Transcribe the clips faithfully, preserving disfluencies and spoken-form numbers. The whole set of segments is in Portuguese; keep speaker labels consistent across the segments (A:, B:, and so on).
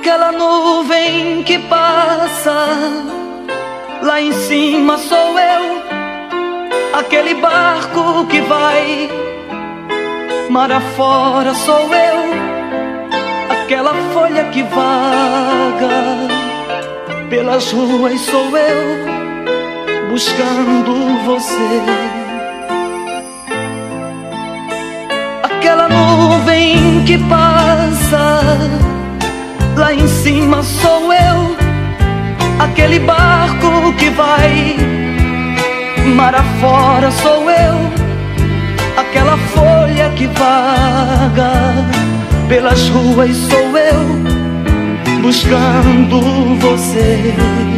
A: Aquela nuvem que passa, lá em cima sou eu. Aquele barco que vai mar afora sou eu. Aquela folha que vaga pelas ruas sou eu, buscando você. Aquela nuvem que passa, lá em cima sou eu. Aquele barco que vai mar afora sou eu. Aquela folha que vaga pelas ruas sou eu, buscando você.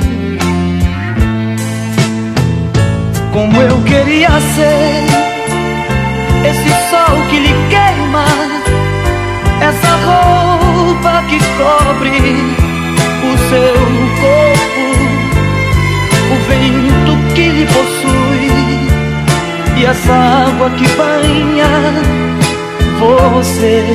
A: Como eu queria ser esse sol que lhe queima, essa roupa que cobre o seu corpo, o vento que lhe possui e essa água que banha você.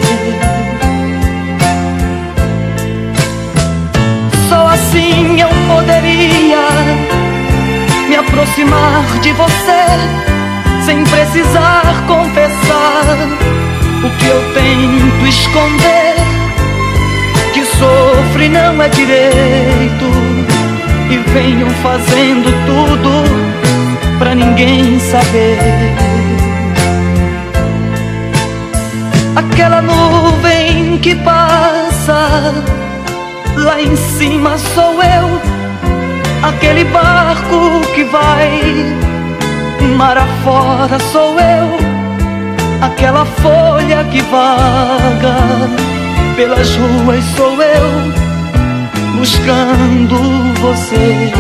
A: Só assim eu poderia me aproximar de você, sem precisar confessar o que eu tento esconder, que sofro e não é direito, e venho fazendo tudo pra ninguém saber. Aquela nuvem que passa, lá em cima sou eu. Aquele barco que vai mar afora sou eu. Aquela folha que vaga pelas ruas sou eu, buscando você.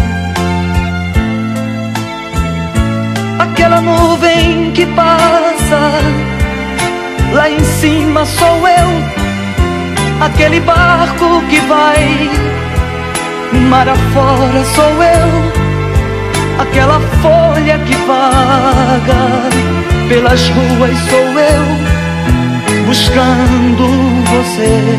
A: Aquela nuvem que passa, lá em cima sou eu. Aquele barco que vai mar afora sou eu. Aquela folha que vaga pelas ruas sou eu, buscando você.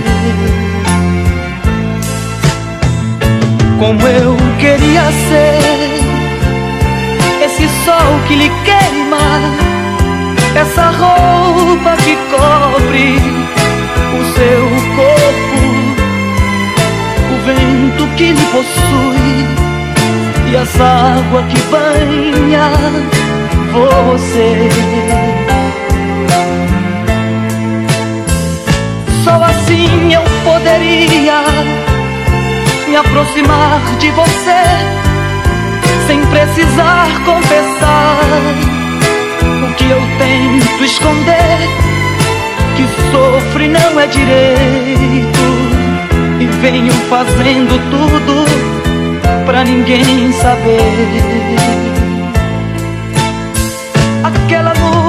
A: Como eu queria ser esse sol que lhe queima, essa roupa que cobre o seu corpo, o vento que lhe possui e essa água que banha você. Só assim eu poderia me aproximar de você, sem precisar confessar o que eu tento esconder, que sofro e não é direito, e venho fazendo tudo pra ninguém saber. Aquela luz